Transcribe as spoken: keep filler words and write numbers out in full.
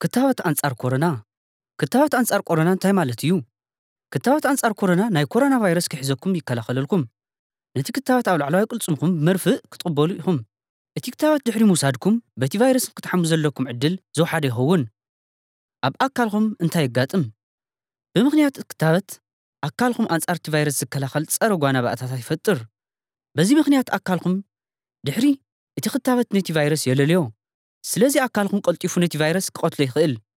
ክትባት ኣንጻር ኮሮና ክትባት ኣንጻር ኮሮና እንታይ ማለት እዩ? ክትባት ኣንጻር ኮሮና ናይ ኮሮና ቫይረስ ክሕዘኩም ይከላኸለልኩም። ነቲ ክትባት ኣብ ላዕለዋይ ቅልጽምኩም መርፍእ ክትቕበሉ ኢኹም። እቲ ክትባት ድሕሪ ምውሳድኩም በቲ ቫይረስ ክትሓሙ ዘለኩም ዕድል ዝውሓደ ይኸውን። ኣብ ኣካልኩም እንታይ ይጋጥም? ብምኽንያት ክትባት ኣካልኩም ኣንጻር እቲ ቫይረስ ዝከላኸል ጸረ ጓና ባእታታት ይፈጥር። በዚ ምኽንያት ኣካልኩም ድሕሪ እቲ ክትባት ነቲ ቫይረስ የለልዮ። ስለዚ ኣካልኩም ቀልጢፉ ነቲ ቫይረስ ክቐትሎ ይኽእል።